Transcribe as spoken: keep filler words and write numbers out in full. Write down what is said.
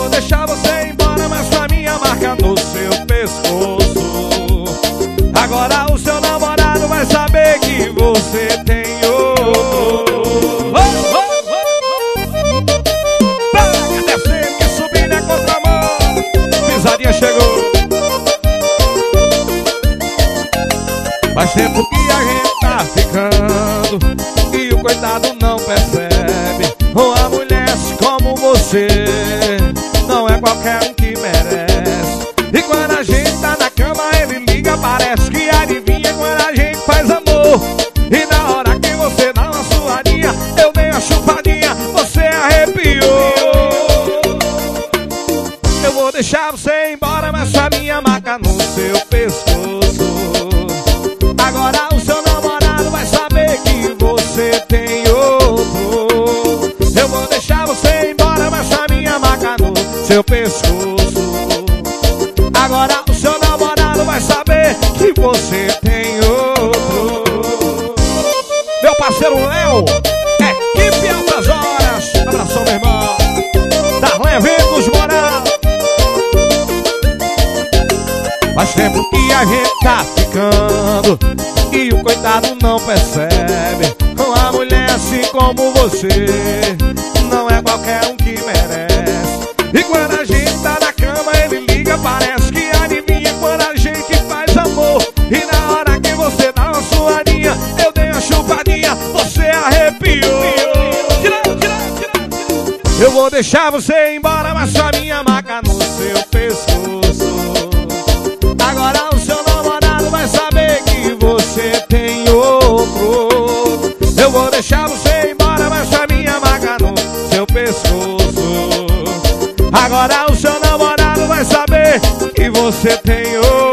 vou deixar você embora, mas com a minha marca no seu pescoço. Agora o seu namorado vai saber que você tem outro. Pega descendo e subindo é contramão. Pisadinha chegou. Faz tempo que a gente tá ficando e o coitado não percebe. Uma mulher como você não é qualquer um que merece. E quando a gente tá na cama ele liga, parece que adivinha quando a gente faz amor. E na hora que você dá uma suadinha, eu dei uma chupadinha, você arrepiou. Eu vou deixar você embora, mas a minha marca no seu pescoço. Agora o seu namorado vai saber que você tem outro. Eu vou deixar você embora, mas a minha marca no seu pescoço. Agora o seu namorado vai saber que você tem outro. Meu parceiro Léo, equipe Altas Horas. Abração, meu irmão. Darlan Eventos Moral. Faz tempo que a gente tá ficando e o coitado não percebe. Uma mulher assim como você não é qualquer um que merece. E quando a gente tá na cama ele liga, parece que adivinha quando a gente faz amor. E na hora que você dá uma suadinha, eu dei uma chupadinha, você arrepiou. Tira, tira, tira, tira. Eu vou deixar você embora, mas a minha marca no seu pescoço. Agora o seu namorado vai saber que você tem outro. Eu vou deixar você embora, mas a minha marca no seu pescoço. Agora o seu namorado vai saber que você tem outro.